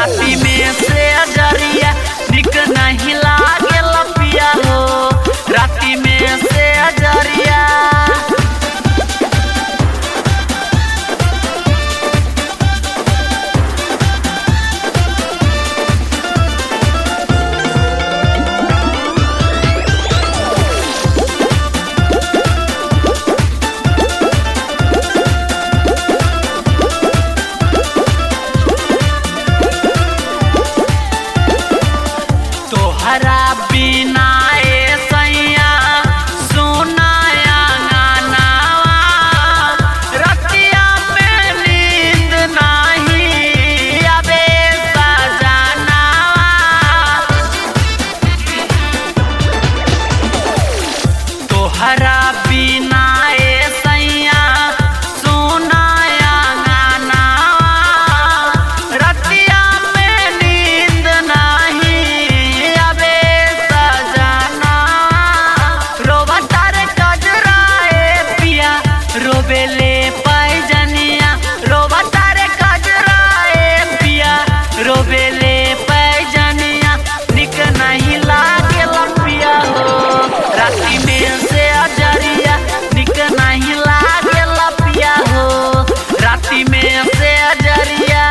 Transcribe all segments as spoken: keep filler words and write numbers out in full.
राती में से अजरिया निक नहीं लागे लपिया हो राती में से अजरिया। तोहरा बिना ए सैया सुनाया गानावा रतिया में नींद नहीं आवे सजनावा। तोहरा बिना ए सैया सुनाया गानावा रतिया में नींद नहीं रोबेले पैजनिया रोबा तारे कजराए पिया रोबेले पैजनिया निक नहीं लागे लपिया हो राती में से अजरिया निक नहीं लागे लपिया हो राती में से अजरिया।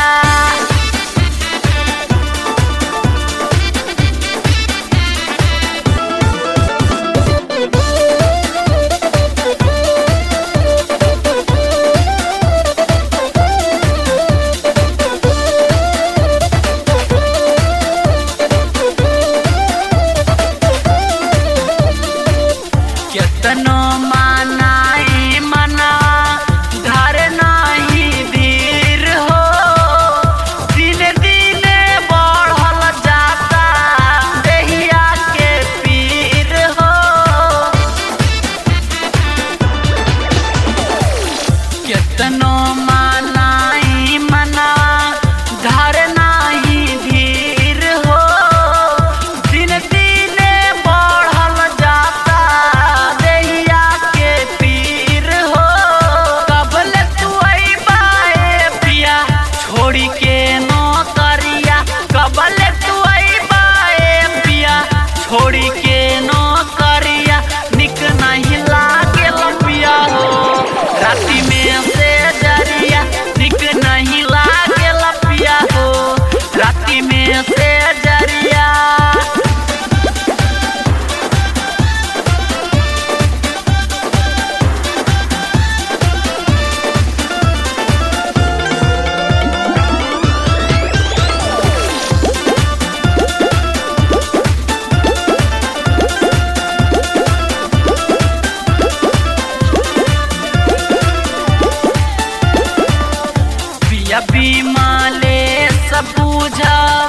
केतनो मनाई मना घर नहीं धीर हो दिन दिन बढ़ल जाता देहिया के पीर हो। केतनो मनाई मना घर नहीं धीर हो दिन दिन बढ़ल जाता छोड़ी के नो करिया कबल तू बाए पिया छोड़ी के नो करिया निक नहीं लागे लपिया हो राती में से जरिया निक नहीं लागे लपिया हो राती में से जरिया। पिया बीमाले सब बुझा